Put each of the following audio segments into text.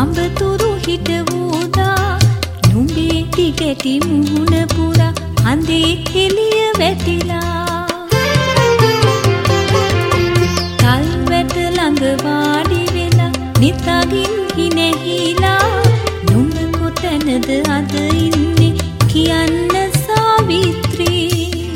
රඹතුරු හිටවූදා නුඹේ දිගටි මුහුණ පුරා අඳේ එළිය වැටිලා කල් වැට ළඟ වාඩි වෙලා නිතගින් හිනෙහිලා නුඹ කොතැනද අද ඉන්නේ කියන්න සාවිත්‍රී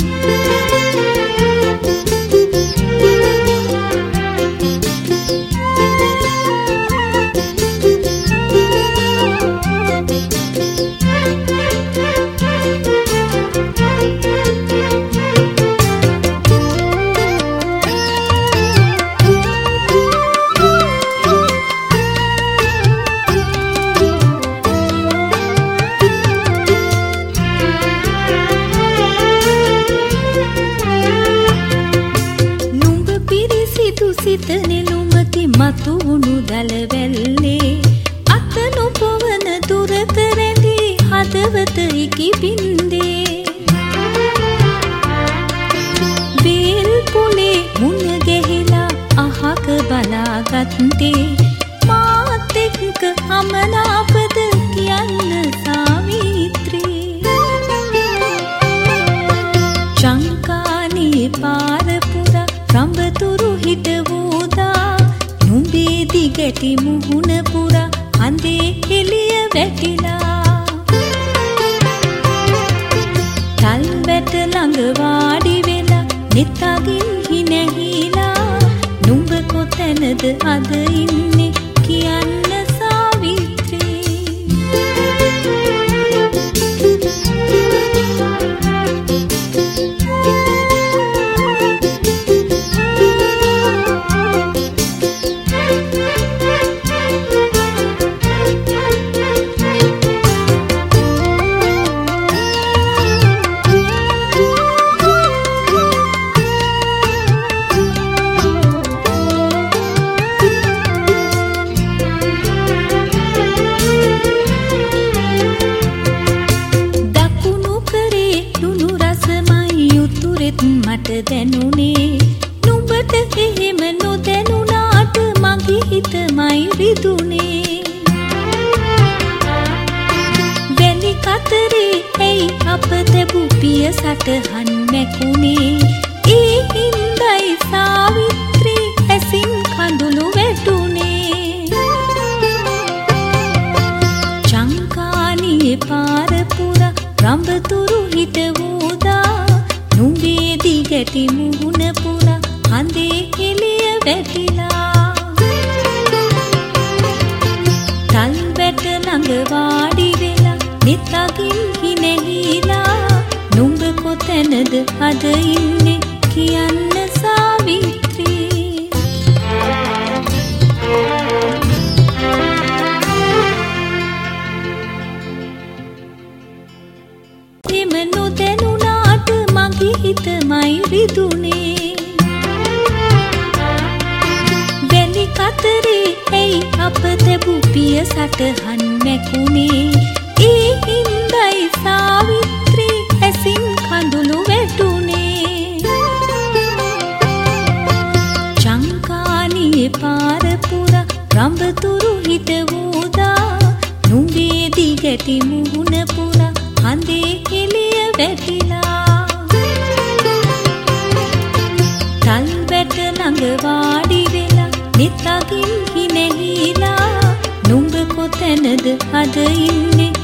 සිත නෙළුමකි මතු වුණු දලවැල්ලේ අත නොපවන දුරක රැඳී හදවත ඉකි බින්දේ වේල් පොලේ මුණ ගැහිලා අහක බලාගත්තේ මාත් එක්ක අමනාපද කියන්න සාවිත්‍රී චංකානේ පාර පුරා රඹතුරු හිටවූදා නුඹේ දිගටි මුහුණ පුරා අඳේ එළිය වැටිලා තල් වැට ළඟ වාඩි වෙලා නිතගින් හිනෙහිලා නුඹ කොතැනද අද ඉන්නේ කියන්න සාවිත්‍රී මට දැනුනේ නුඹට එහෙම නොදැනුණාට මගේ හිතමයි රිදුනේ වැලි කතරේ ඇයි අප තැබු පිය සටහන් මැකුණේ ඒ හින්දයි සාවිත්‍රී ඇසින් කඳුළු වැටුනේ චංකානියේ පාර පුරා රඹතුරු හිටවූදා නුඹේ දිගටි මුහුණ පුරා අඳේ එළිය වැටිලා තල් වැට ළඟ වාඩි වෙලා නිතගින් හිනෙහිලා නුඹ කොතැනද අද ඉන්නේ කියන්න සාවිත්‍රී එම නොදැනුණාට මගේ හිතමයි රිදුනේ වැලි කතරේ ඇයි අප තැබු පිය සටහන් මැකුණේ ඒ හින්දයි සාවිත්‍රී ඇසින් කඳුළු වැටුනේ චංකානියේ පාර පුරා රඹතුරු හිටවූදා නුඹේ දිගටි මුහුණ පුරා අඳේ එළිය වැටිලා තල් වැට ළඟ වාඩි වෙලා නිතගින් හිනෙහිලා නුඹ කොතැනද අද ඉන්නේ